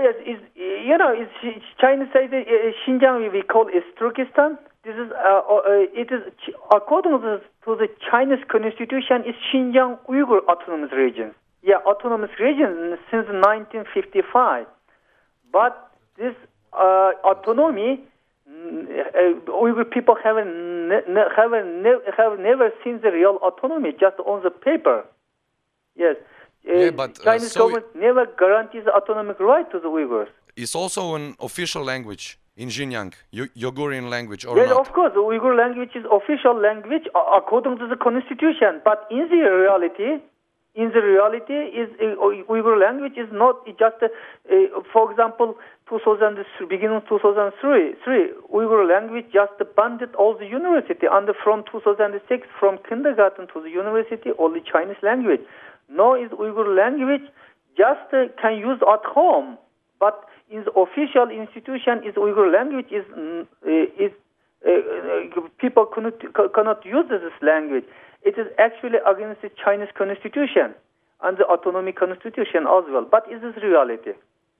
yes. China say that Xinjiang we call is Turkestan. This is it is according to the Chinese constitution is Xinjiang Uyghur Autonomous Region. Yeah, autonomous region since 1955. But this autonomy, Uyghur people have never seen the real autonomy, just on the paper. Yes. But Chinese government never guarantees the autonomic right to the Uyghurs. It's also an official language in Xinjiang, Uygurian language, or yes, not? Of course, the Uyghur language is official language according to the constitution. But in the reality, Uyghur language is not just. For example, beginning of 2003, Uyghur language just banned all the university, and from 2006, from kindergarten to the university, only Chinese language. Now is Uyghur language just can use at home, but in the official institution, is Uyghur language is people cannot use this language. It is actually against the Chinese constitution and the autonomic constitution as well. But is this reality?